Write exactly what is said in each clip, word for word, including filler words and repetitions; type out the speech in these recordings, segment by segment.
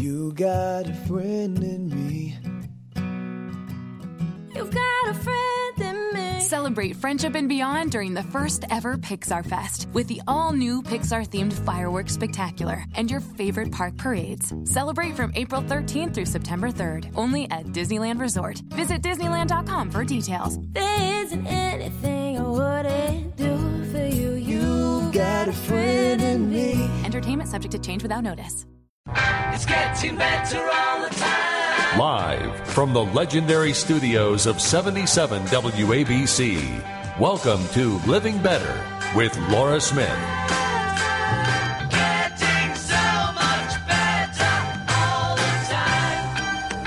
You got a friend in me. You've got a friend in me. Celebrate friendship and beyond during the first ever Pixar Fest with the all-new Pixar-themed fireworks spectacular and your favorite park parades. Celebrate from April thirteenth through September third, only at Disneyland Resort. Visit Disneyland dot com for details. There isn't anything I wouldn't do for you. You got a friend in me. Entertainment subject to change without notice. It's getting better all the time. Live from the legendary studios of seventy-seven W A B C, welcome to Living Better with Laura Smith. Getting so much better all the time.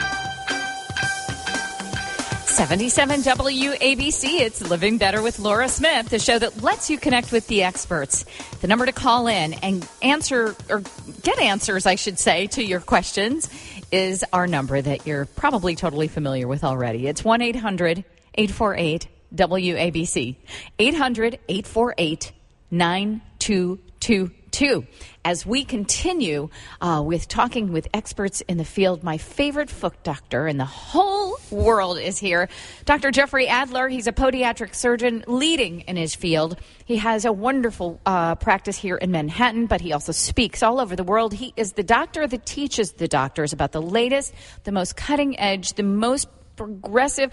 seventy-seven W A B C, it's Living Better with Laura Smith, the show that lets you connect with the experts. The number to call in and answer, or get answers, I should say, to your questions is our number that you're probably totally familiar with already. It's one eight hundred eight four eight W A B C, eight hundred eight four eight nine two two two. As we continue uh, with talking with experts in the field, my favorite foot doctor in the whole world is here, Doctor Jeffrey Adler. He's a podiatric surgeon leading in his field. He has a wonderful uh, practice here in Manhattan, but he also speaks all over the world. He is the doctor that teaches the doctors about the latest, the most cutting edge, the most progressive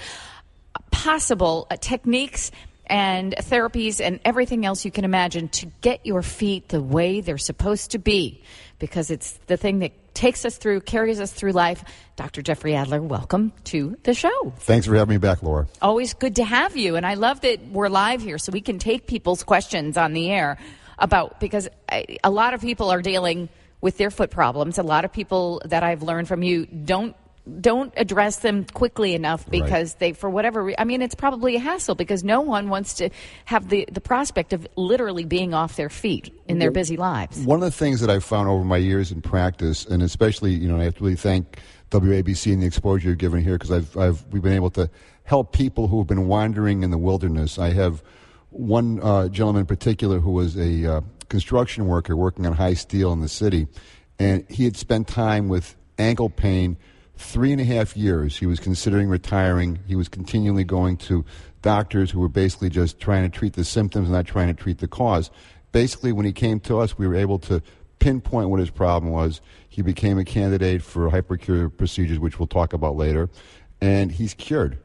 possible uh, techniques and therapies and everything else you can imagine to get your feet the way they're supposed to be, because it's the thing that takes us through, carries us through life. Doctor Jeffrey Adler, welcome to the show. Thanks for having me back, Laura. Always good to have you, and I love that we're live here so we can take people's questions on the air about, because I, a lot of people are dealing with their foot problems. A lot of people that I've learned from you don't don't address them quickly enough because right. they, for whatever reason, I mean, it's probably a hassle because no one wants to have the, the prospect of literally being off their feet in their busy lives. One of the things that I've found over my years in practice, and especially, you know, I have to really thank W A B C and the exposure you've given here, because I've, I've, we've been able to help people who have been wandering in the wilderness. I have one uh, gentleman in particular who was a uh, construction worker working on high steel in the city, and he had spent time with ankle pain Three and a half years. He was considering retiring. He was continually going to doctors who were basically just trying to treat the symptoms, not trying to treat the cause. Basically, when he came to us, we were able to pinpoint what his problem was. He became a candidate for hypercure procedures, which we'll talk about later, and he's cured.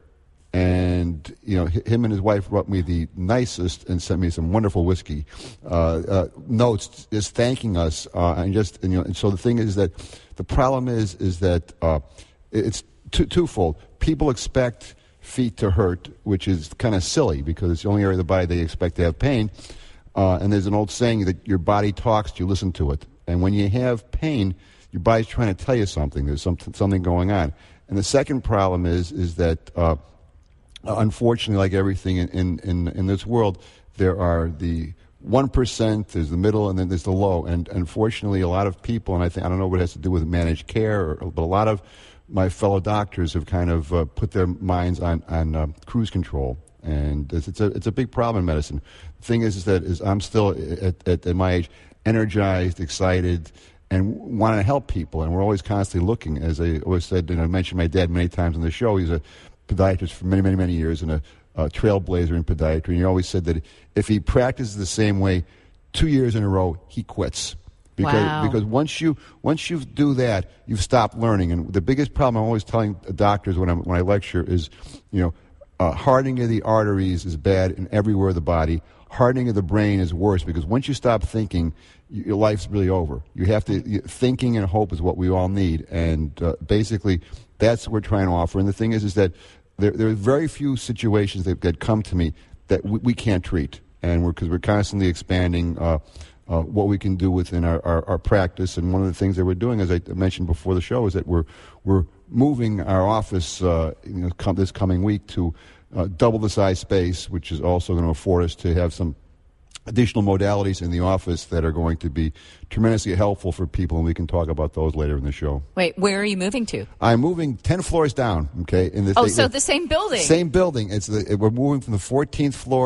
And, you know, him and his wife brought me the nicest and sent me some wonderful whiskey uh, uh, notes just thanking us. Uh, and just, and, you know, and so the thing is that the problem is, is that uh, it's two, twofold. People expect feet to hurt, which is kind of silly because it's the only area of the body they expect to have pain. Uh, and there's an old saying that your body talks, you listen to it. And when you have pain, your body's trying to tell you something. There's some, something going on. And the second problem is, is that... Uh, Uh, unfortunately, like everything in, in, in, in this world, there are the one percent, there's the middle, and then there's the low. And unfortunately, a lot of people, and I think I don't know what it has to do with managed care, or, but a lot of my fellow doctors have kind of uh, put their minds on, on uh, cruise control. And it's, it's, a, it's a big problem in medicine. The thing is, is that is I'm still, at, at, at my age, energized, excited, and want to help people. And we're always constantly looking. As I always said, and I mentioned my dad many times on the show, he's a podiatrist for many, many, many years and a, a trailblazer in podiatry. And he always said that if he practices the same way two years in a row, he quits. Because, wow. because once you once you do that, you've stopped learning. And the biggest problem I'm always telling doctors when, I'm, when I lecture is, you know, uh, hardening of the arteries is bad in everywhere of the body. Hardening of the brain is worse because once you stop thinking, you, your life's really over. You have to you, thinking and hope is what we all need. And uh, basically, that's what we're trying to offer. And the thing is, is that There, there are very few situations that, that come to me that we, we can't treat, and we're because we're constantly expanding uh, uh, what we can do within our, our, our practice. And one of the things that we're doing, as I mentioned before the show, is that we're we're moving our office uh, you know, come, this coming week to uh, double the size space, which is also going to afford us to have some additional modalities in the office that are going to be tremendously helpful for people, and we can talk about those later in the show. Wait, where are you moving to? I'm moving ten floors down, okay? In this, oh, they, so the same building. Same building. It's the, we're moving from the fourteenth floor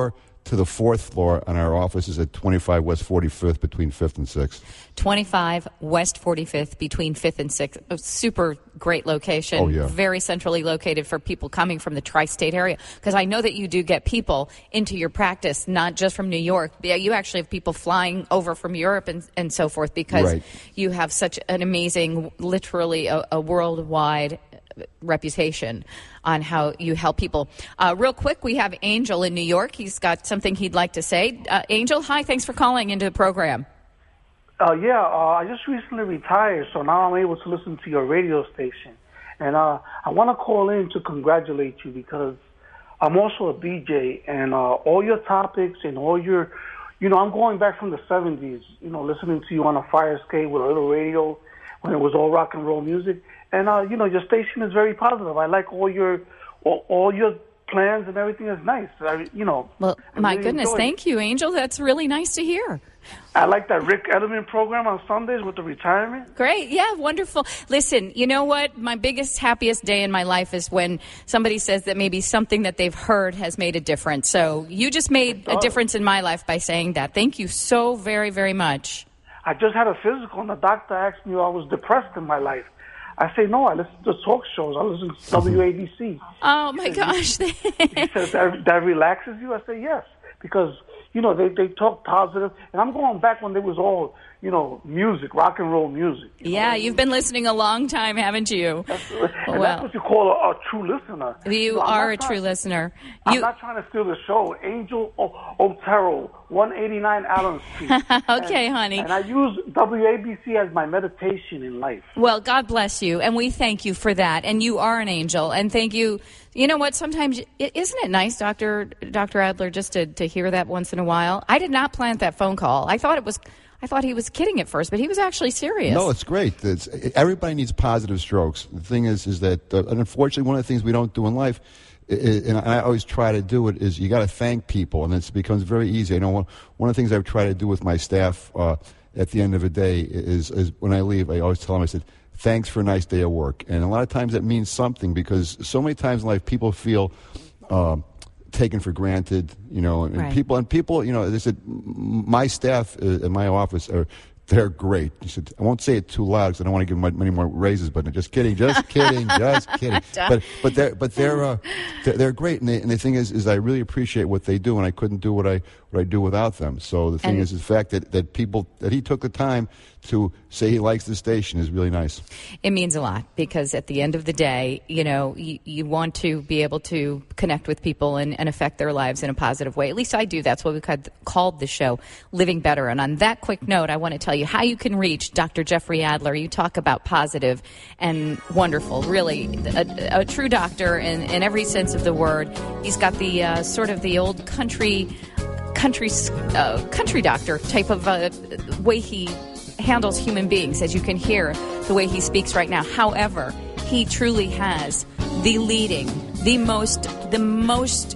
to the fourth floor, and our office is at twenty-five West forty-fifth between fifth and sixth. twenty-five West forty-fifth between fifth and sixth. A super great location. Oh, yeah. Very centrally located for people coming from the tri-state area. Because I know that you do get people into your practice, not just from New York. You actually have people flying over from Europe and, and so forth because right. you have such an amazing, literally a, a worldwide reputation on how you help people. Uh, real quick, we have Angel in New York. He's got something he'd like to say. Uh, Angel, hi. Thanks for calling into the program. Uh, yeah, uh, I just recently retired, so now I'm able to listen to your radio station. And uh, I want to call in to congratulate you because I'm also a D J, and uh, all your topics and all your, you know, I'm going back from the seventies, you know, listening to you on a fire escape with a little radio when it was all rock and roll music. And, uh, you know, your station is very positive. I like all your all, all your plans and everything is nice. I, you know. Well, I my really goodness, enjoy thank it. you, Angel. That's really nice to hear. I like that Rick Edelman program on Sundays with the retirement. Great. Yeah, wonderful. Listen, you know what? My biggest, happiest day in my life is when somebody says that maybe something that they've heard has made a difference. So you just made a difference in my life by saying that. Thank you so very, very much. I just had a physical, and the doctor asked me if I was depressed in my life. I say, no, I listen to talk shows. I listen to W A B C. Oh, my gosh. He says, that, that relaxes you? I say, yes, because, you know, they, they talk positive. And I'm going back when there was all, you know, music, rock and roll music. You yeah, know? You've been listening a long time, haven't you? That's, and well, that's what you call a, a true listener. You no, are a trying, true listener. I'm You, not trying to steal the show. Angel o- Otero, one eighty-nine Allen Street. okay, and, honey. And I use W A B C as my meditation in life. Well, God bless you, and we thank you for that. And you are an angel, and thank you. You know what? Sometimes, isn't it nice, Doctor Doctor Adler, just to, to hear that once in a while? I did not plant that phone call. I thought it was, I thought he was kidding at first, but he was actually serious. No, it's great. It's, everybody needs positive strokes. The thing is, is that, uh, and unfortunately, one of the things we don't do in life, is, and I always try to do it, is you got to thank people, and it becomes very easy. I know one, one of the things I've tried to do with my staff uh, at the end of the day is, is when I leave, I always tell them, I said, thanks for a nice day of work. And a lot of times that means something because so many times in life people feel uh, taken for granted, you know, and right. people, and people, you know, they said, my staff in my office are, they're great. He said, I won't say it too loud because I don't want to give them many more raises, but just kidding, just kidding, just kidding. But but they're but they're uh, they're, they're great, and, they, and the thing is, is I really appreciate what they do, and I couldn't do what I what I do without them. So the thing and is, is the fact that, that people that he took the time to say he likes the station is really nice. It means a lot because at the end of the day, you know, you, you want to be able to connect with people and, and affect their lives in a positive way. At least I do. That's what we called, called the show Living Better. And on that quick note, I want to tell you how you can reach Doctor Jeffrey Adler. You talk about positive and wonderful, really a, a true doctor in, in every sense of the word. He's got the uh, sort of the old country country uh, country doctor type of uh, way he handles human beings, as you can hear the way he speaks right now. However, he truly has the leading, the most, the most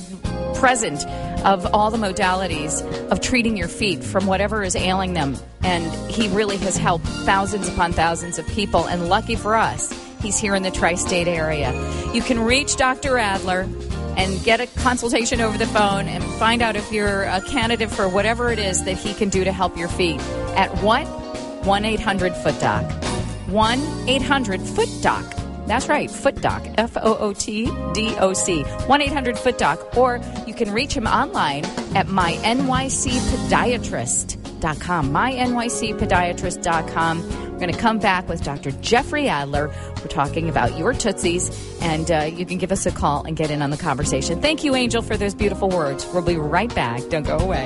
present of all the modalities of treating your feet from whatever is ailing them. And he really has helped thousands upon thousands of people. And lucky for us, he's here in the tri-state area. You can reach Doctor Adler and get a consultation over the phone and find out if you're a candidate for whatever it is that he can do to help your feet. At what? one eight hundred foot doc. one eight hundred foot doc. That's right, Foot Doc, F O O T D O C. one eight hundred foot doc. Or you can reach him online at my N Y C podiatrist dot com. my N Y C podiatrist dot com. We're going to come back with Doctor Jeffrey Adler. We're talking about your Tootsies, and uh, you can give us a call and get in on the conversation. Thank you, Angel, for those beautiful words. We'll be right back. Don't go away.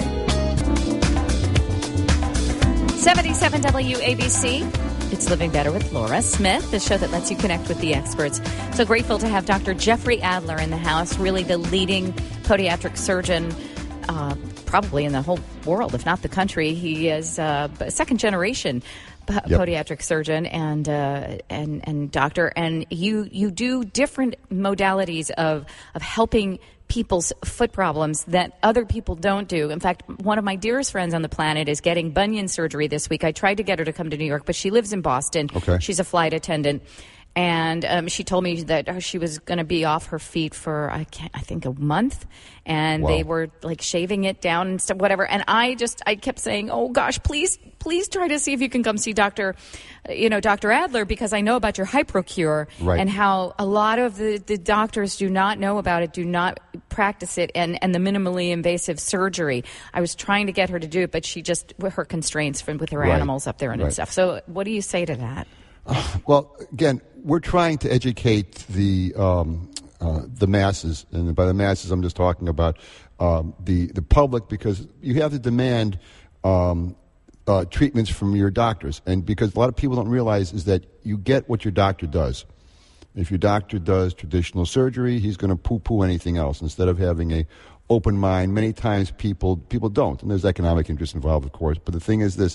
seventy-seven W A B C. It's Living Better with Laura Smith, the show that lets you connect with the experts. So grateful to have Doctor Jeffrey Adler in the house, really the leading podiatric surgeon uh, probably in the whole world, if not the country. He is uh, a second-generation p- yep. podiatric surgeon and uh, and and doctor, and you you do different modalities of of helping people's foot problems that other people don't do. In fact, one of my dearest friends on the planet is getting bunion surgery this week. I tried to get her to come to New York, but she lives in Boston. Okay. She's a flight attendant. And um, she told me that she was going to be off her feet for, I can't, I think, a month. And Wow. they were, like, shaving it down and stuff, whatever. And I just, I kept saying, oh, gosh, please, please try to see if you can come see Doctor, you know, Doctor Adler, because I know about your HyproCure Right. and how a lot of the, the doctors do not know about it, do not practice it, and, and the minimally invasive surgery. I was trying to get her to do it, but she just, with her constraints from, with her Right. animals up there and, Right. and stuff. So what do you say to that? Well, again, we're trying to educate the um, uh, the masses, and by the masses, I'm just talking about um, the the public, because you have to demand um, uh, treatments from your doctors, and because a lot of people don't realize is that you get what your doctor does. If your doctor does traditional surgery, he's going to poo-poo anything else instead of having a open mind. Many times, people people don't, and there's economic interest involved, of course. But the thing is, this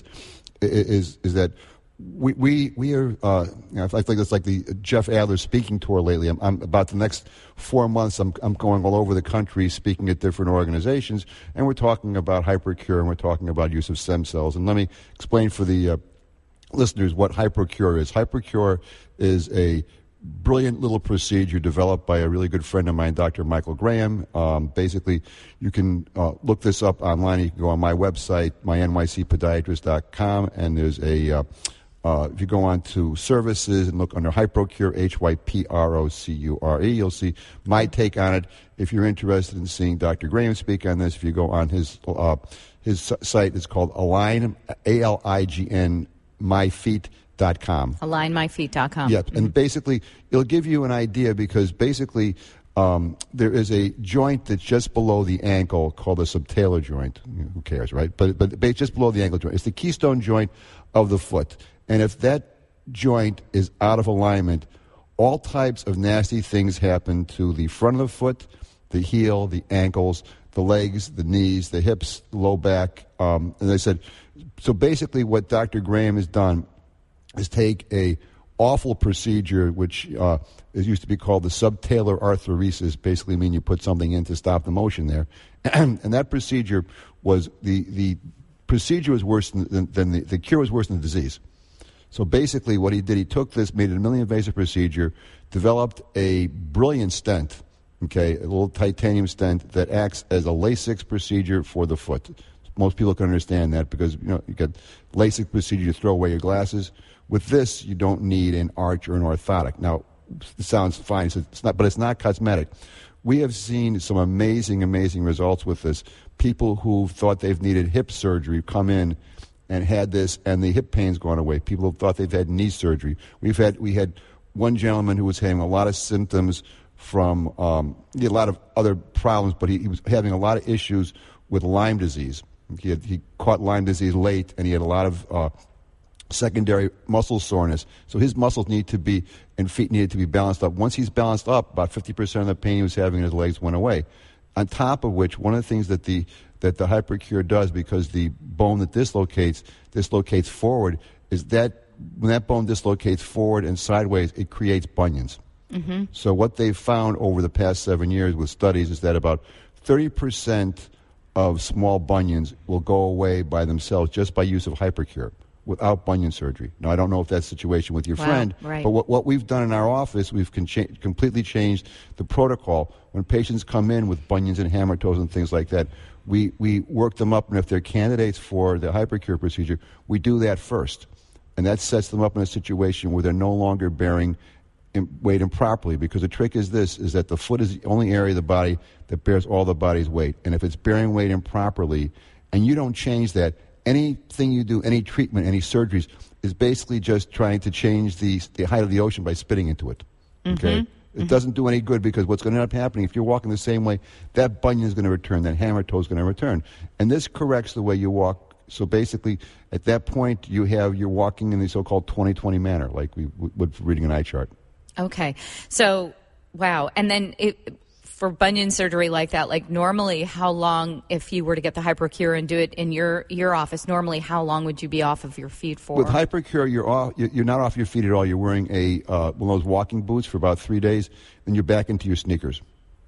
is is that. We we we are. Uh, you know, I think it's like the Jeff Adler speaking tour lately. I'm, I'm about the next four months. I'm I'm going all over the country speaking at different organizations, and we're talking about HyproCure, and we're talking about use of stem cells. And let me explain for the uh, listeners what HyproCure is. HyproCure is a brilliant little procedure developed by a really good friend of mine, Doctor Michael Graham. Um, basically, you can uh, look this up online. You can go on my website, my N Y C podiatrist dot com, and there's a uh, Uh, if you go on to services and look under HyproCure, H Y P R O C U R E, you'll see my take on it. If you're interested in seeing Doctor Graham speak on this, if you go on his uh, his site, it's called Align, A L I G N, my feet dot com. align my feet dot com. Yep, and basically, it'll give you an idea because basically um, there is a joint that's just below the ankle called the subtalar joint. Who cares, right? But, but just below the ankle joint. It's the keystone joint of the foot. And if that joint is out of alignment, all types of nasty things happen to the front of the foot, the heel, the ankles, the legs, the knees, the hips, the low back. Um, and I said, so basically what Doctor Graham has done is take a awful procedure, which uh, is used to be called the subtalar arthroresis, basically mean you put something in to stop the motion there. And that procedure was, the, the procedure was worse than, than, than the, the cure was worse than the disease. So basically what he did, he took this, made it a minimally invasive procedure, developed a brilliant stent, okay, a little titanium stent that acts as a LASIK procedure for the foot. Most people can understand that because, you know, you get LASIK procedure, you throw away your glasses. With this, you don't need an arch or an orthotic. Now, it sounds fine, so it's not, but it's not cosmetic. We have seen some amazing, amazing results with this. People who thought they've needed hip surgery come in and had this, and the hip pain's gone away. People who thought they've had knee surgery. We've had we had one gentleman who was having a lot of symptoms from um, he had a lot of other problems, but he, he was having a lot of issues with Lyme disease. He had, he caught Lyme disease late, and he had a lot of uh, secondary muscle soreness. So his muscles need to be and feet needed to be balanced up. Once he's balanced up, about fifty percent of the pain he was having in his legs went away. On top of which, one of the things that the that the HyproCure does, because the bone that dislocates dislocates forward, is that when that bone dislocates forward and sideways, it creates bunions. Mm-hmm. So what they've found over the past seven years with studies is that about thirty percent of small bunions will go away by themselves just by use of HyproCure without bunion surgery. Now, I don't know if that's the situation with your wow, friend, right. but what, what we've done in our office, we've con- cha- completely changed the protocol. When patients come in with bunions and hammer toes and things like that, we, we work them up, and if they're candidates for the HyproCure procedure, we do that first. And that sets them up in a situation where they're no longer bearing weight improperly, because the trick is this, is that the foot is the only area of the body that bears all the body's weight. And if it's bearing weight improperly, and you don't change that, anything you do, any treatment, any surgeries, is basically just trying to change the, the height of the ocean by spitting into it. Okay? Mm-hmm. It mm-hmm. doesn't do any good, because what's going to end up happening, if you're walking the same way, that bunion is going to return, that hammer toe is going to return. And this corrects the way you walk. So basically, at that point, you have, you're walking in the so-called twenty twenty manner, like we would for reading an eye chart. Okay. So, wow. And then it, for bunion surgery like that, like normally how long, if you were to get the HyproCure and do it in your, your office, normally how long would you be off of your feet for? With HyproCure, you're off, you're not off your feet at all. You're wearing a uh, one of those walking boots for about three days, and you're back into your sneakers.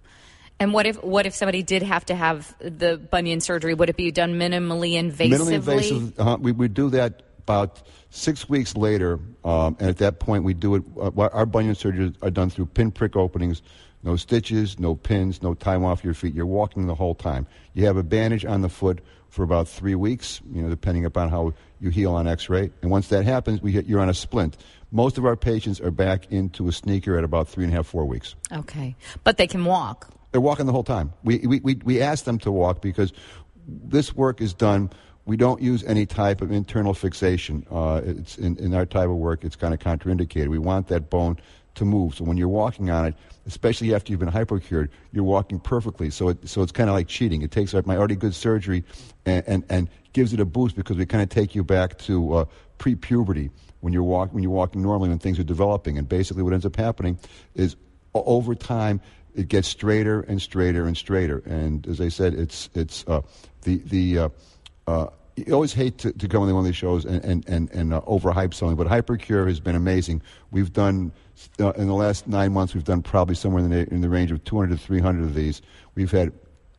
And what if what if somebody did have to have the bunion surgery? Would it be done minimally invasively? Minimally invasive. Uh, we would do that about six weeks later, um, and at that point we do it, uh, our bunion surgeries are done through pinprick openings, no stitches, no pins, no time off your feet. You're walking the whole time. You have a bandage on the foot for about three weeks, you know, depending upon how you heal on x-ray. And once that happens, we get, you're on a splint. Most of our patients are back into a sneaker at about three and a half, four weeks. Okay. But they can walk. They're walking the whole time. We, we, we, we ask them to walk because this work is done. We don't use any type of internal fixation. Uh, it's in, in our type of work, it's kind of contraindicated. We want that bone to move. So when you're walking on it, especially after you've been hypocured, you're walking perfectly. So it, so it's kind of like cheating. It takes my already good surgery and, and, and gives it a boost because we kind of take you back to uh, pre-puberty when you're walk, when you're walking normally when things are developing. And basically what ends up happening is over time it gets straighter and straighter and straighter. And as I said, it's it's uh, the the uh, uh, you always hate to, to go on one of these shows and and and, and uh, overhype something, but Hypercure has been amazing. We've done uh, in the last nine months, we've done probably somewhere in the in the range of two hundred to three hundred of these. We've had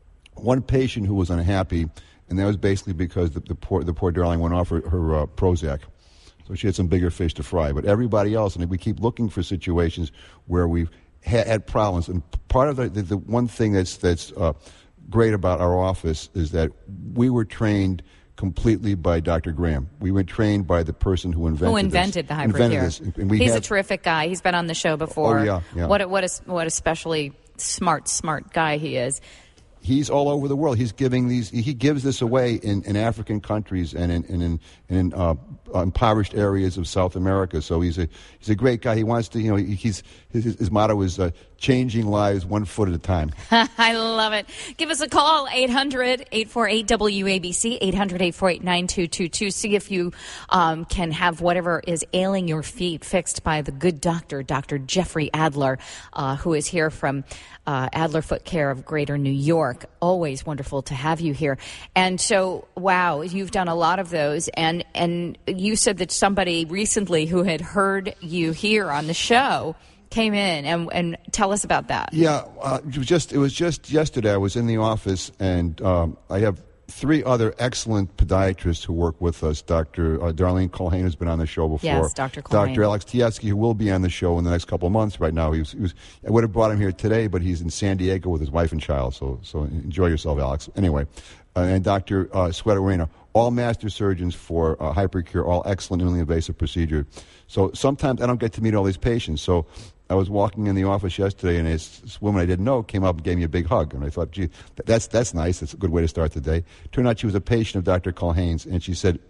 one patient who was unhappy, and that was basically because the, the poor the poor darling went off her, her uh, Prozac. So she had some bigger fish to fry. But everybody else, and we keep looking for situations where we've had, had problems. And part of the, the, the one thing that's that's uh, great about our office is that we were trained completely by Doctor Graham. We were trained by the person who invented Who invented this. the Hypercure. This. And we He's have, a terrific guy. He's been on the show before. Oh, yeah, yeah. What a, what a, what a especially smart, smart guy he is. He's all over the world. He's giving these. He gives this away in, in African countries and in in, in, in uh, impoverished areas of South America. So he's a he's a great guy. He wants to. You know, he's his, his motto is uh, changing lives one foot at a time. I love it. Give us a call, eight hundred, eight four eight, W A B C, eight hundred, eight four eight, nine two two two. See if you um, can have whatever is ailing your feet fixed by the good doctor, Doctor Jeffrey Adler, uh, who is here from uh, Adler Foot Care of Greater New York. Always wonderful to have you here. And so, wow, you've done a lot of those. And, and you said that somebody recently who had heard you here on the show came in, and, and tell us about that. Yeah, uh, it was just it was just yesterday. I was in the office, and um, I have three other excellent podiatrists who work with us. Doctor Uh, Darlene Culhane has been on the show before. Yes, Doctor Culhane. Doctor Alex Tietsky, who will be on the show in the next couple of months. Right now, he was, he was. I would have brought him here today, but he's in San Diego with his wife and child. So, so enjoy yourself, Alex. Anyway, uh, and Doctor Uh, Sweaterena, all master surgeons for uh, Hypercure, all excellent minimally invasive procedure. So sometimes I don't get to meet all these patients. So I was walking in the office yesterday, and this, this woman I didn't know came up and gave me a big hug. And I thought, gee, that's that's nice. That's a good way to start the day. Turned out she was a patient of Doctor Culhane's, and she said,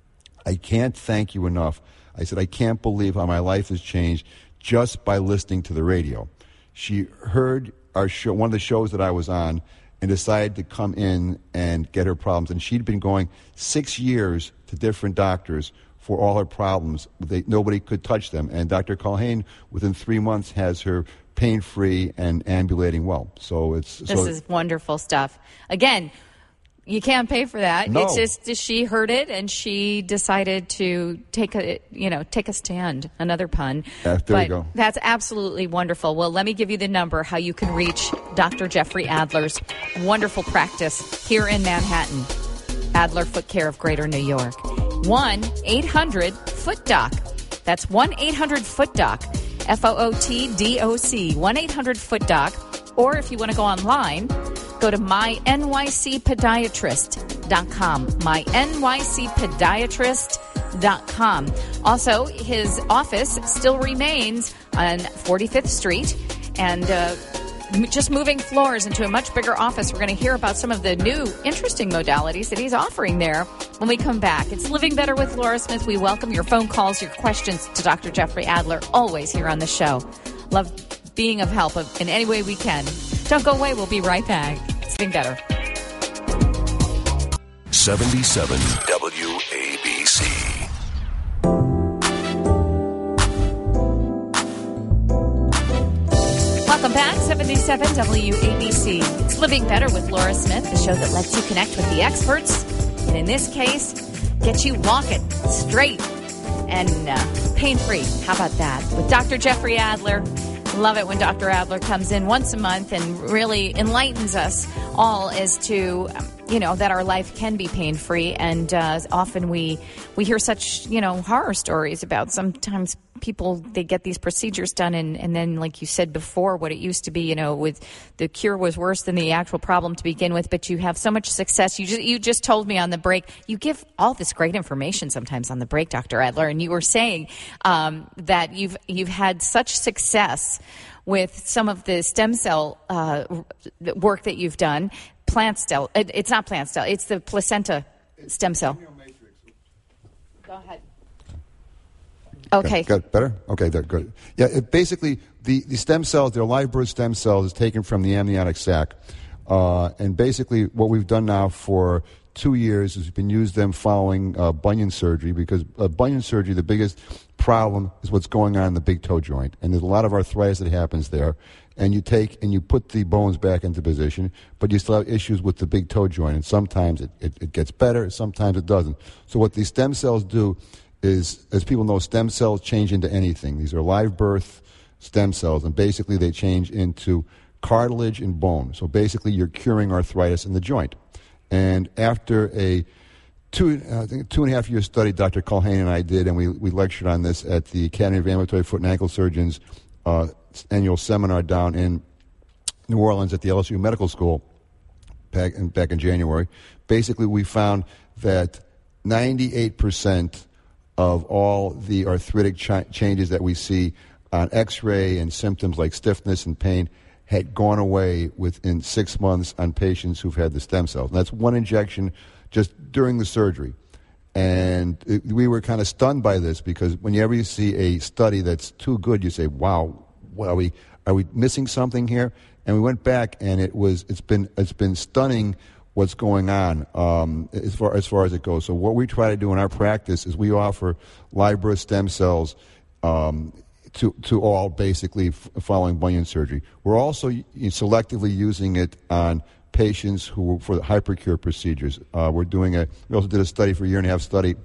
I can't thank you enough. I said, I can't believe how my life has changed just by listening to the radio. She heard our show, one of the shows that I was on, and decided to come in and get her problems. And she'd been going six years to different doctors for all her problems. They, nobody could touch them. And Doctor Culhane, within three months, has her pain-free and ambulating well. So it's This so is wonderful stuff. Again, you can't pay for that. No. It's just she heard it and she decided to take a you know take a stand. Another pun. Yeah, there but you go. That's absolutely wonderful. Well, let me give you the number how you can reach Doctor Jeffrey Adler's wonderful practice here in Manhattan. Adler Foot Care of Greater New York. one eight hundred foot doc. That's one eight hundred foot doc. F O O T D O C. one eight hundred foot doc. Or if you want to go online, go to my N Y C podiatrist dot com. my N Y C podiatrist dot com. Also, his office still remains on forty-fifth Street, and uh, just moving floors into a much bigger office. We're going to hear about some of the new interesting modalities that he's offering there when we come back. It's Living Better with Laura Smith. We welcome your phone calls, your questions to Doctor Jeffrey Adler, always here on the show. Love being of help in any way we can. Don't go away. We'll be right back. It's Living Better. seventy-seven W A B C. Welcome back, seventy-seven W A B C. It's Living Better with Laura Smith, the show that lets you connect with the experts, and in this case, get you walking straight and uh, pain-free. How about that? With Doctor Jeffrey Adler. Love it when Doctor Adler comes in once a month and really enlightens us all as to, um, you know, that our life can be pain-free. And uh, often we we hear such, you know, horror stories about sometimes people, they get these procedures done and, and then, like you said before, what it used to be, you know, with the cure was worse than the actual problem to begin with, but you have so much success. You just, you just told me on the break, you give all this great information sometimes on the break, Doctor Adler, and you were saying um, that you've you've had such success with some of the stem cell uh, work that you've done. Plant cell, it, it's not plant cell, it's the placenta stem cell. Go ahead. Okay. Got, got it better? Okay, there, good. Yeah, it basically, the, the stem cells, they're live birth stem cells, is taken from the amniotic sac. Uh, and basically, what we've done now for two years is we've been using them following uh, bunion surgery, because uh, bunion surgery, the biggest problem is what's going on in the big toe joint. And there's a lot of arthritis that happens there. And you take and you put the bones back into position, but you still have issues with the big toe joint. And sometimes it, it, it gets better, sometimes it doesn't. So what these stem cells do is, as people know, stem cells change into anything. These are live birth stem cells, and basically they change into cartilage and bone. So basically you're curing arthritis in the joint. And after a two, I think two and a half year study Doctor Culhane and I did, and we, we lectured on this at the Academy of Ambulatory Foot and Ankle Surgeons uh, annual seminar down in New Orleans at the L S U Medical School back in, back in January. Basically, we found that ninety-eight percent of all the arthritic ch- changes that we see on X-ray and symptoms like stiffness and pain had gone away within six months on patients who've had the stem cells. And that's one injection just during the surgery. And it, we were kind of stunned by this, because whenever you see a study that's too good, you say, wow, what are we are we missing something here? And we went back, and it was it's been it's been stunning what's going on um, as far as far as it goes. So what we try to do in our practice is we offer live birth stem cells um, to to all, basically f- following bunion surgery. We're also selectively using it on patients who for the hypercure procedures. Uh, we're doing a we also did a study for a year and a half study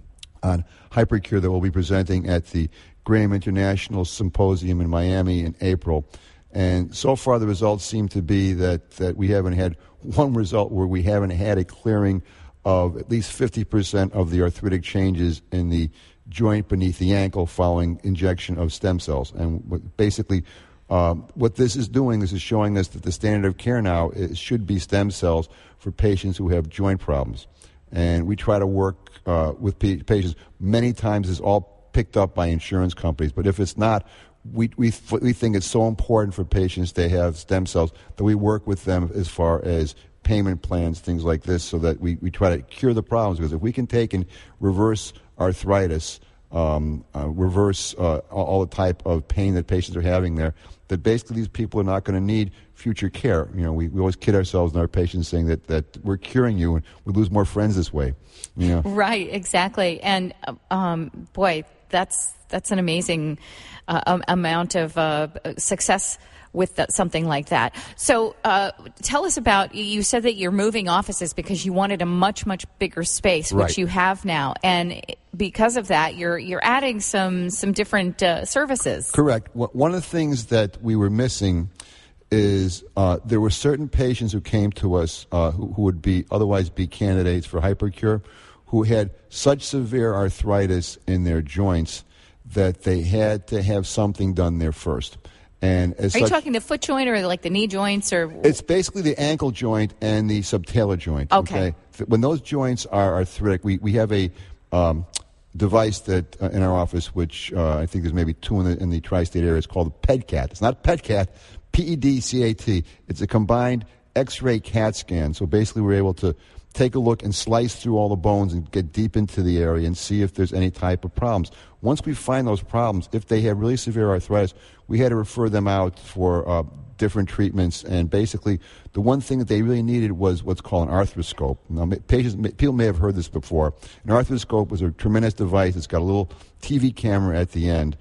on hypercure that we'll be presenting at the Graham International Symposium in Miami in April. And so far the results seem to be that, that we haven't had one result where we haven't had a clearing of at least fifty percent of the arthritic changes in the joint beneath the ankle following injection of stem cells. And what, basically um, what this is doing, this is showing us that the standard of care now is, should be stem cells for patients who have joint problems. And we try to work uh, with p- patients. Many times it's all picked up by insurance companies, but if it's not, we we we think it's so important for patients to have stem cells that we work with them as far as payment plans, things like this, so that we, we try to cure the problems. Because if we can take and reverse arthritis, um, uh, reverse uh, all the type of pain that patients are having there, that basically these people are not going to need future care. You know, we, we always kid ourselves and our patients saying that, that we're curing you and we lose more friends this way. You know? Right, exactly. And um, boy, that's that's an amazing uh, amount of uh, success with that, something like that. So uh, tell us about, you said that you're moving offices because you wanted a much, much bigger space, which right. you have now. And because of that, you're you're adding some, some different uh, services. Correct. One of the things that we were missing is uh, there were certain patients who came to us uh, who, who would be otherwise be candidates for hypercure, who had such severe arthritis in their joints that they had to have something done there first. And as Are such, you talking the foot joint or like the knee joints? Or it's basically the ankle joint and the subtalar joint. Okay. okay? When those joints are arthritic, we, we have a um, device that uh, in our office, which uh, I think there's maybe two in the, in the tri-state area. It's called PEDCAT. It's not PEDCAT, P E D C A T. It's a combined X-ray CAT scan. So basically we're able to take a look and slice through all the bones and get deep into the area and see if there's any type of problems. Once we find those problems, if they have really severe arthritis, we had to refer them out for uh, different treatments. And basically, the one thing that they really needed was what's called an arthroscope. Now, patients, people may have heard this before. An arthroscope was a tremendous device. It's got a little T V camera at the end,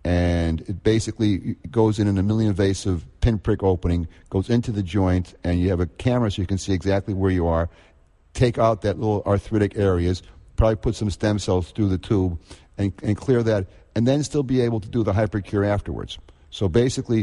and it basically goes in an minimally invasive pinprick opening, goes into the joint, and you have a camera so you can see exactly where you are. Take out that little arthritic areas, probably put some stem cells through the tube and, and clear that, and then still be able to do the hypercure afterwards. So basically,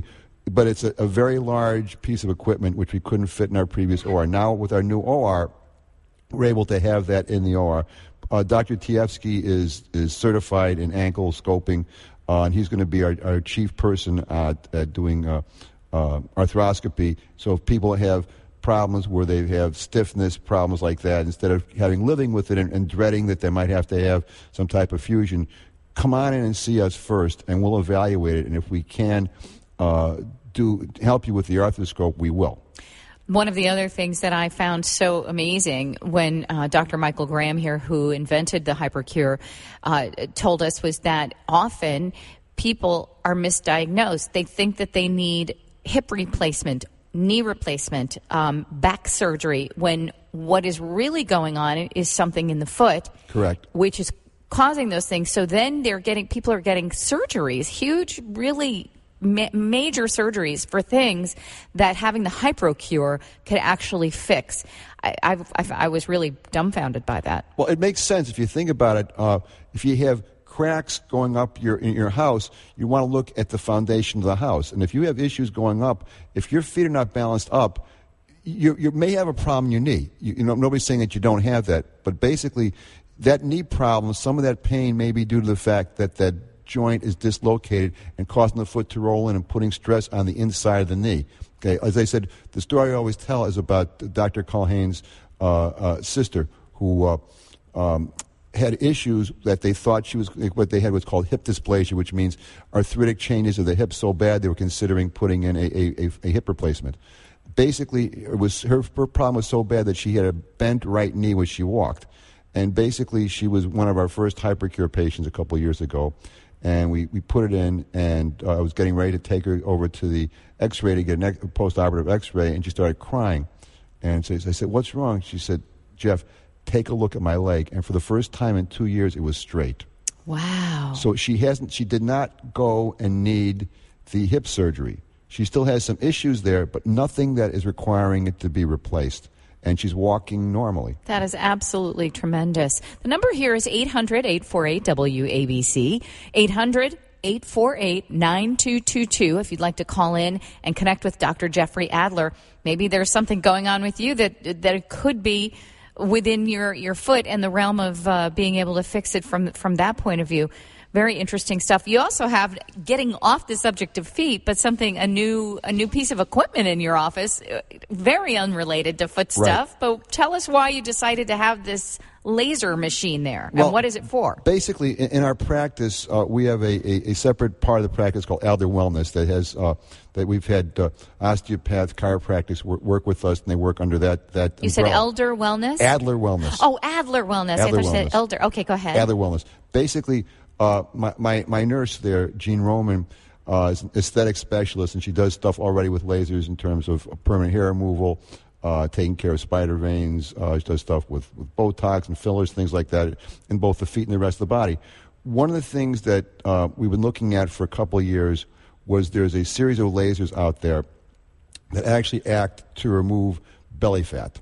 but it's a, a very large piece of equipment which we couldn't fit in our previous O R. Now with our new O R, we're able to have that in the O R. Uh, Doctor Tiefsky is is certified in ankle scoping, uh, and he's going to be our, our chief person uh, at doing uh, uh, arthroscopy. So if people have problems where they have stiffness, problems like that, instead of having living with it and, and dreading that they might have to have some type of fusion, come on in and see us first, and we'll evaluate it. And if we can uh, do help you with the arthroscope, we will. One of the other things that I found so amazing when uh, Doctor Michael Graham here, who invented the Hypercure, uh, told us was that often people are misdiagnosed. They think that they need hip replacement, knee replacement, um, back surgery, when what is really going on is something in the foot. Correct. Which is causing those things. So then they're getting, people are getting surgeries, huge, really ma- major surgeries for things that having the Hypercure could actually fix. I, I've, I've, I was really dumbfounded by that. Well, it makes sense if you think about it. Uh, if you have cracks going up your in your house, you want to look at the foundation of the house. And if you have issues going up, if your feet are not balanced up, you, you may have a problem in your knee. You, you know, nobody's saying that you don't have that, but basically, that knee problem, some of that pain may be due to the fact that that joint is dislocated and causing the foot to roll in and putting stress on the inside of the knee. Okay, as I said, the story I always tell is about Doctor Culhane's uh, uh, sister who uh, um, had issues that they thought she was, what they had was called hip dysplasia, which means arthritic changes of the hip so bad they were considering putting in a, a, a, a hip replacement. Basically, it was her, her problem was so bad that she had a bent right knee when she walked. And basically, she was one of our first Hypercure patients a couple of years ago. And we, we put it in, and uh, I was getting ready to take her over to the x-ray to get a post-operative x-ray, and she started crying. And so I said, "What's wrong?" She said, "Jeff, take a look at my leg." And for the first time in two years, it was straight. Wow. So she hasn't. She did not go and need the hip surgery. She still has some issues there, but nothing that is requiring it to be replaced. And she's walking normally. That is absolutely tremendous. The number here is eight hundred, eight four eight, W A B C, eight hundred, eight four eight, nine two two two. If you'd like to call in and connect with Doctor Jeffrey Adler, maybe there's something going on with you that that it could be within your, your foot and the realm of uh, being able to fix it from from that point of view. Very interesting stuff. You also have, getting off the subject of feet, but something, a new a new piece of equipment in your office, very unrelated to foot stuff. Right. But tell us why you decided to have this laser machine there, well, and what is it for? Basically, in, in our practice, uh, we have a, a, a separate part of the practice called Adler Wellness that has uh, that we've had uh, osteopath, chiropractors work, work with us, and they work under that that. You umbrella. said Elder Wellness? Adler Wellness. Oh, Adler Wellness. Adler I thought you Wellness. said Elder. Okay, go ahead. Adler Wellness. Basically. Uh, my, my, my nurse there, Jean Roman, uh, is an aesthetic specialist, and she does stuff already with lasers in terms of permanent hair removal, uh, taking care of spider veins. Uh, she does stuff with, with Botox and fillers, things like that, in both the feet and the rest of the body. One of the things that uh, we've been looking at for a couple of years was there's a series of lasers out there that actually act to remove belly fat.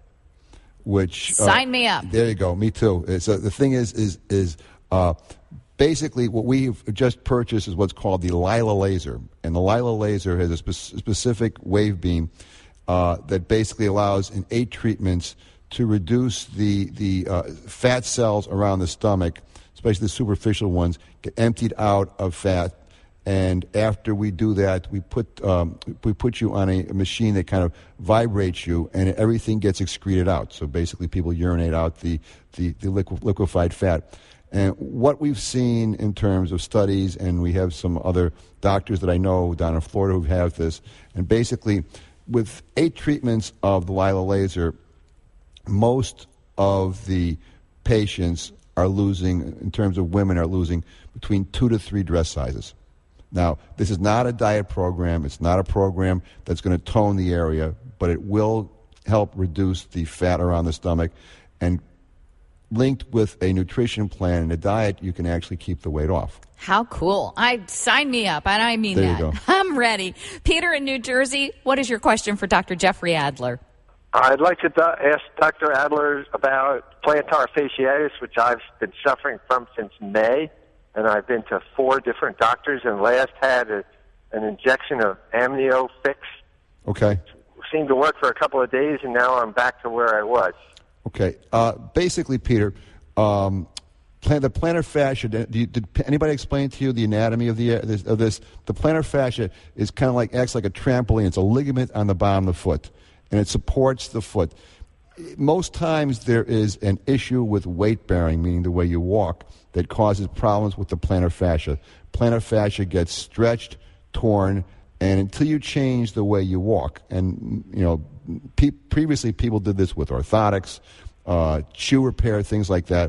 Which uh, sign me up. There you go. Me too. So the thing is, is, is. Uh, Basically, what we've just purchased is what's called the Lila laser. And the Lila laser has a spe- specific wave beam uh, that basically allows in eight treatments to reduce the, the uh, fat cells around the stomach, especially the superficial ones, get emptied out of fat. And after we do that, we put um, we put you on a, a machine that kind of vibrates you, and everything gets excreted out. So basically, people urinate out the, the, the liqu- liquefied fat. And what we've seen in terms of studies, and we have some other doctors that I know down in Florida who have this, and basically with eight treatments of the Lila laser, most of the patients are losing, in terms of women, are losing between two to three dress sizes. Now, this is not a diet program. It's not a program that's going to tone the area, but it will help reduce the fat around the stomach, and linked with a nutrition plan and a diet, you can actually keep the weight off. How cool. I sign me up, and I mean there that. You go. I'm ready. Peter in New Jersey, what is your question for Doctor Jeffrey Adler? I'd like to do- ask Doctor Adler about plantar fasciitis, which I've been suffering from since May, and I've been to four different doctors, and last had a, an injection of AmnioFix. Okay. Seemed to work for a couple of days, and now I'm back to where I was. Okay. Uh, basically, Peter, um, plan, the plantar fascia. Did, did anybody explain to you the anatomy of the this, of this? The plantar fascia is kind of like acts like a trampoline. It's a ligament on the bottom of the foot, and it supports the foot. Most times there is an issue with weight bearing, meaning the way you walk, that causes problems with the plantar fascia. Plantar fascia gets stretched, torn, and until you change the way you walk, and you know, pe- previously people did this with orthotics, uh, shoe repair, things like that.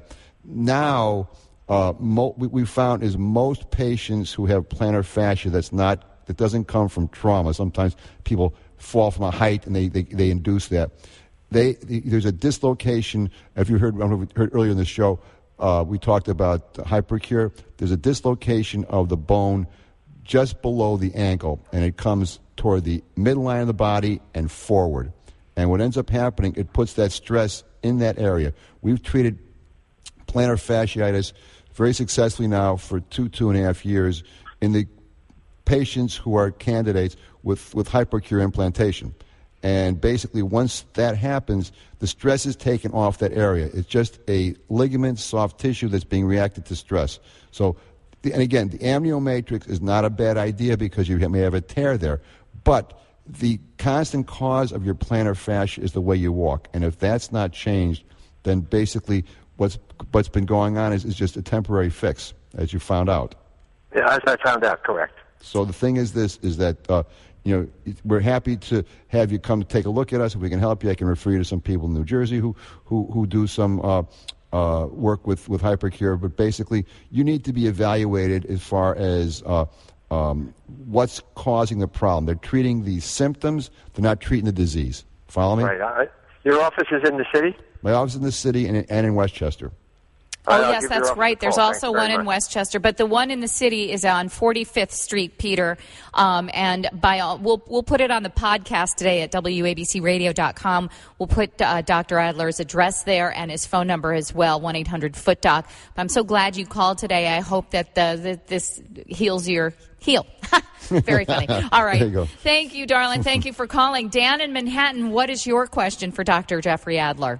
Now, uh, mo- what we found is most patients who have plantar fascia that's not that doesn't come from trauma. Sometimes people fall from a height and they they, they induce that. They, there's a dislocation. If you heard, heard earlier in the show, uh, we talked about hypercure. There's a dislocation of the bone just below the ankle, and it comes toward the midline of the body and forward. And what ends up happening, it puts that stress in that area. We've treated plantar fasciitis very successfully now for two, two and a half years in the patients who are candidates with, with hypercure implantation. And basically, once that happens, the stress is taken off that area. It's just a ligament, soft tissue that's being reacted to stress. So, the, and again, the amniomatrix is not a bad idea because you may have a tear there. But the constant cause of your plantar fascia is the way you walk. And if that's not changed, then basically what's what's been going on is, is just a temporary fix, as you found out. Yeah, as I found out, correct. So the thing is this, is that... Uh, You know, we're happy to have you come take a look at us. If we can help you, I can refer you to some people in New Jersey who who, who do some uh, uh, work with, with hypercure. But basically, you need to be evaluated as far as uh, um, what's causing the problem. They're treating the symptoms. They're not treating the disease. Follow me? Right. Uh, your office is in the city? My office is in the city and, and in Westchester. Oh, I'll yes, that's right. There's also one in Westchester, but the one in the city is on forty-fifth Street, Peter. Um, and by all, we'll we'll put it on the podcast today at W A B C radio dot com. We'll put uh, Doctor Adler's address there and his phone number as well, one eight hundred foot doc. But I'm so glad you called today. I hope that the, the, this heals your heel. Very funny. All right. There you go. Thank you, darling. Thank you for calling. Dan in Manhattan, what is your question for Doctor Jeffrey Adler?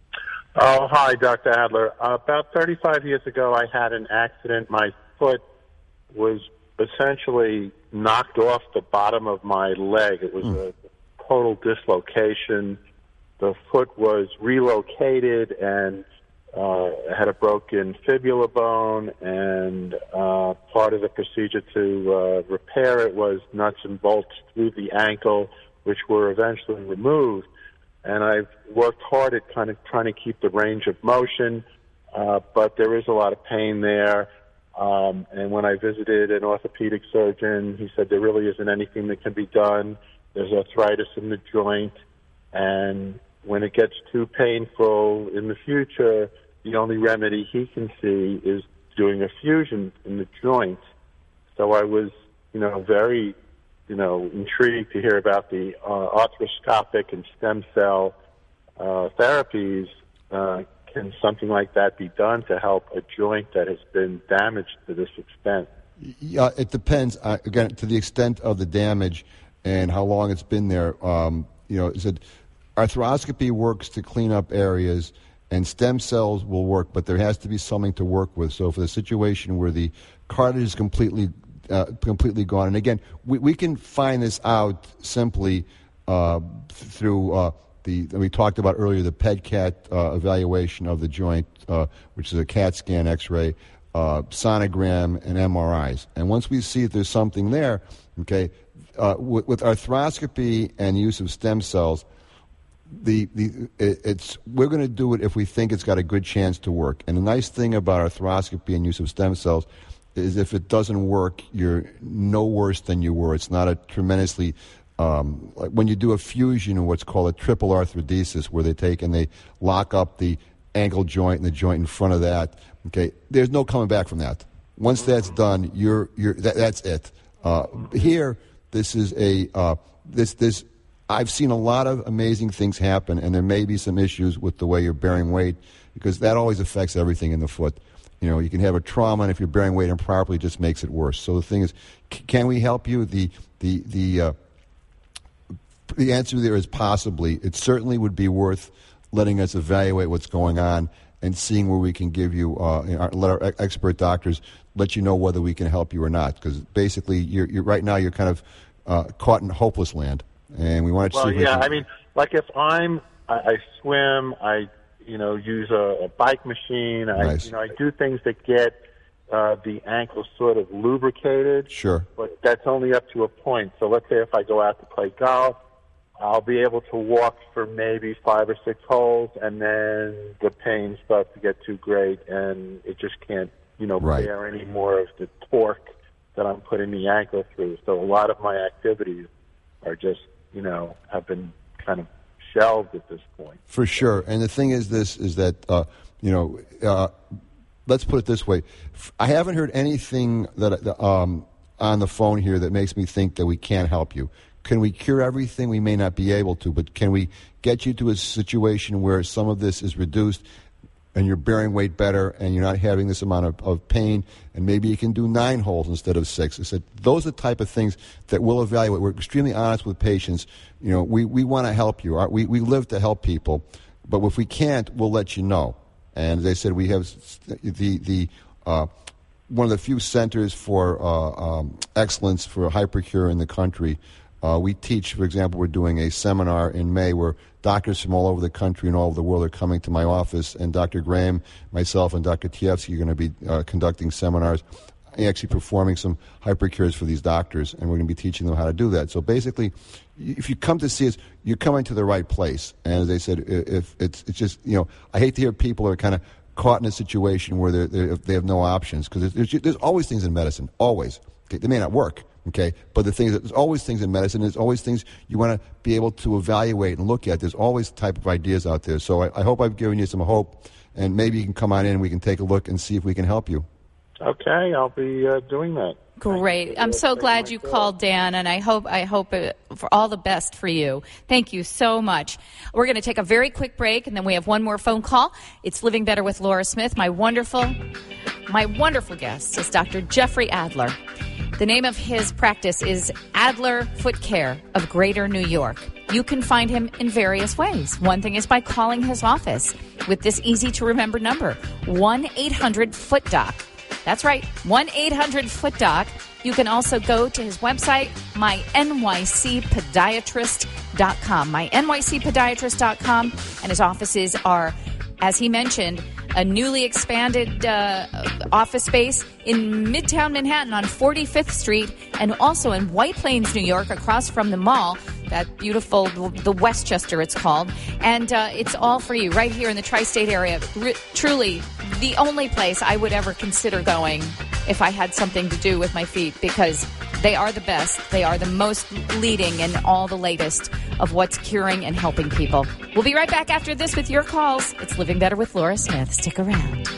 Oh, hi, Doctor Adler. Uh, about thirty-five years ago, I had an accident. My foot was essentially knocked off the bottom of my leg. It was mm. a total dislocation. The foot was relocated and uh, had a broken fibula bone, and uh, part of the procedure to uh, repair it was nuts and bolts through the ankle, which were eventually removed. And I've worked hard at kind of trying to keep the range of motion, uh, but there is a lot of pain there. Um, and when I visited an orthopedic surgeon, he said there really isn't anything that can be done. There's arthritis in the joint, and when it gets too painful in the future, the only remedy he can see is doing a fusion in the joint. So I was, you know, very... you know, intrigued to hear about the uh, arthroscopic and stem cell uh, therapies. Uh, can something like that be done to help a joint that has been damaged to this extent? Yeah, it depends, uh, again, to the extent of the damage and how long it's been there. Um, you know, is it, arthroscopy works to clean up areas, and stem cells will work, but there has to be something to work with. So for the situation where the cartilage is completely Uh, completely gone. And again, we, we can find this out simply uh, th- through uh, the, we talked about earlier, the P E D C A T uh, evaluation of the joint, uh, which is a CAT scan, X-ray, uh, sonogram, and M R Is. And once we see that there's something there, okay, uh, with, with arthroscopy and use of stem cells, the the it, it's we're going to do it if we think it's got a good chance to work. And the nice thing about arthroscopy and use of stem cells is if it doesn't work, you're no worse than you were. It's not a tremendously, um, like when you do a fusion or what's called a triple arthrodesis, where they take and they lock up the ankle joint and the joint in front of that, okay, there's no coming back from that. Once that's done, you're, you're, that, that's it. Uh, here, this is a, uh, this, this, I've seen a lot of amazing things happen, and there may be some issues with the way you're bearing weight, because that always affects everything in the foot. You know, you can have a trauma, and if you're bearing weight improperly, it just makes it worse. So the thing is, c- can we help you? The the the uh, the answer there is possibly. It certainly would be worth letting us evaluate what's going on and seeing where we can give you, uh, you know, let our expert doctors let you know whether we can help you or not. Because basically, you're, you're right now you're kind of uh, caught in hopeless land, and we want to well, see. If yeah, we can... I mean, like if I'm, I, I swim, I, you know, use a, a bike machine. I, Nice. you know, I do things that get uh, the ankle sort of lubricated. Sure. But that's only up to a point. So let's say if I go out to play golf, I'll be able to walk for maybe five or six holes, and then the pain starts to get too great, and it just can't, you know, Right. bear any more of the torque that I'm putting the ankle through. So a lot of my activities are just, you know, have been kind of shelved at this point. For sure. And the thing is this, is that, uh, you know, uh, let's put it this way. I haven't heard anything that um, on the phone here that makes me think that we can't help you. Can we cure everything? We may not be able to, but can we get you to a situation where some of this is reduced and you're bearing weight better and you're not having this amount of, of pain, and maybe you can do nine holes instead of six? I said, those are the type of things that we'll evaluate. We're extremely honest with patients. You know, we, we want to help you. Our, we, we live to help people, but if we can't, we'll let you know. And as I said, we have the, the uh, one of the few centers for uh, um, excellence for hypercure in the country. Uh, we teach, for example, we're doing a seminar in May where doctors from all over the country and all over the world are coming to my office, and Doctor Graham, myself, and Doctor Tiefsky are going to be uh, conducting seminars, actually performing some hypercures for these doctors, and we're going to be teaching them how to do that. So basically, if you come to see us, you're coming to the right place. And as I said, if it's, it's just, you know, I hate to hear people are kind of caught in a situation where they're, they're, they have no options, because there's, there's always things in medicine, always. Okay, they may not work. Okay, but the thing is that there's always things in medicine. There's always things you want to be able to evaluate and look at. There's always type of ideas out there. So I, I hope I've given you some hope, and maybe you can come on in and we can take a look and see if we can help you. Okay, I'll be uh, doing that. Great. I'm so glad you called, Dan, and I hope I hope it, for all the best for you. Thank you so much. We're going to take a very quick break, and then we have one more phone call. It's Living Better with Laura Smith. My wonderful, my wonderful guest is Doctor Jeffrey Adler. The name of his practice is Adler Foot Care of Greater New York. You can find him in various ways. One thing is by calling his office with this easy-to-remember number, one eight hundred foot doc. That's right, one eight hundred foot doc. You can also go to his website, my N Y C podiatrist dot com, my N Y C podiatrist dot com, and his offices are, as he mentioned, a newly expanded uh, office space in Midtown Manhattan on forty-fifth Street, and also in White Plains, New York, across from the mall, that beautiful, the Westchester it's called. And uh, it's all for you right here in the tri-state area. R- truly, the only place I would ever consider going if I had something to do with my feet, because they are the best. They are the most leading in all the latest of what's curing and helping people. We'll be right back after this with your calls. It's Living Better with Laura Smith. Stick around.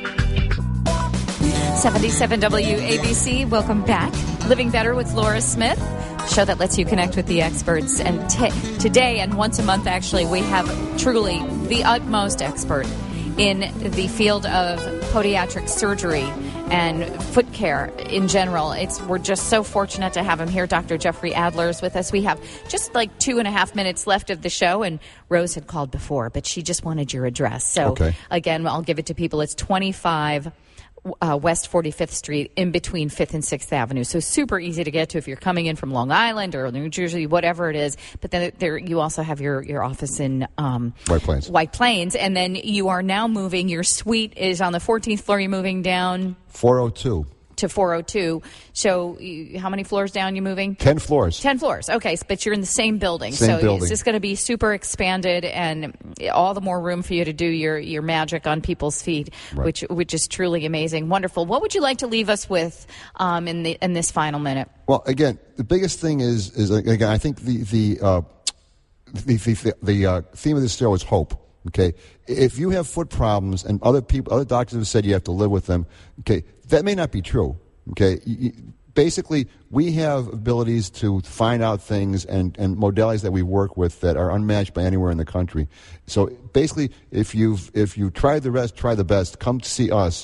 seventy-seven W A B C, welcome back. Living Better with Laura Smith, a show that lets you connect with the experts. And t- today, and once a month actually, we have truly the utmost expert in the field of podiatric surgery and foot care in general. It's we're just so fortunate to have him here. Doctor Jeffrey Adler is with us. We have just like two and a half minutes left of the show, and Rose had called before, but she just wanted your address. So okay. Again, I'll give it to people. It's twenty-five Uh, West forty-fifth Street, in between fifth and sixth Avenue. So super easy to get to if you're coming in from Long Island or New Jersey, whatever it is. But then there, you also have your, your office in um, White Plains. White Plains. And then you are now moving. Your suite is on the fourteenth floor. You're moving down four oh two. To four oh two. So you, how many floors down you moving? Ten floors. Ten floors. Okay, but you're in the same building. Same so building. It's just going to be super expanded, and all the more room for you to do your, your magic on people's feet, right. which which is truly amazing. Wonderful. What would you like to leave us with um, in the in this final minute? Well, again, the biggest thing is is again, I think the the uh, the the, the uh, theme of this show is hope. Okay, if you have foot problems and other people, other doctors have said you have to live with them. Okay, that may not be true. Okay, you, basically, we have abilities to find out things and, and modalities that we work with that are unmatched by anywhere in the country. So basically, if you've if you tried the rest, try the best. Come to see us.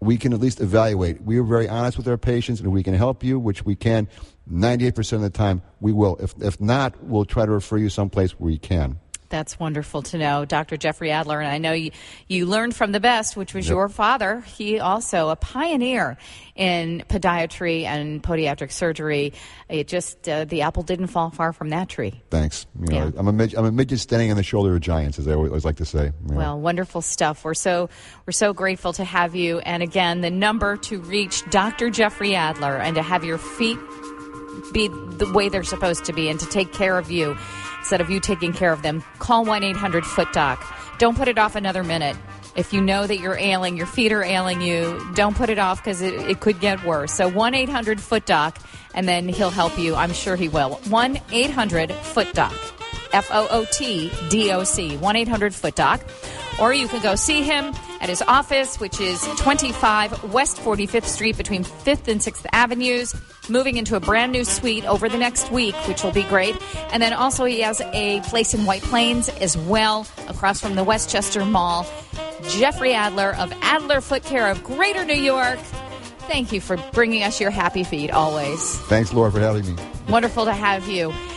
we can at least evaluate. We are very honest with our patients, and if we can help you, which we can, ninety-eight percent of the time, we will. If if not, we'll try to refer you someplace where we can. That's wonderful to know, Doctor Jeffrey Adler. And I know you, you learned from the best, which was Yep. your father. He also a pioneer in podiatry and podiatric surgery. It just, uh, the apple didn't fall far from that tree. Thanks. You know, Yeah. I'm a midget, I'm a midget standing on the shoulder of giants, as I always like to say. You know. Well, wonderful stuff. We're so we're so grateful to have you. And again, the number to reach Doctor Jeffrey Adler and to have your feet be the way they're supposed to be and to take care of you instead of you taking care of them, call one eight hundred foot doc. Don't put it off another minute. If you know that you're ailing, your feet are ailing you, don't put it off because it, it could get worse. So one eight hundred foot doc, and then he'll help you. I'm sure he will. one eight hundred foot doc. F O O T D O C. one eight hundred foot doc. Or you can go see him at his office, which is twenty-five West forty-fifth Street between fifth and sixth Avenues, moving into a brand new suite over the next week, which will be great. And then also he has a place in White Plains as well, across from the Westchester Mall. Jeffrey Adler of Adler Foot Care of Greater New York. Thank you for bringing us your happy feet always. Thanks, Laura, for having me. Wonderful to have you.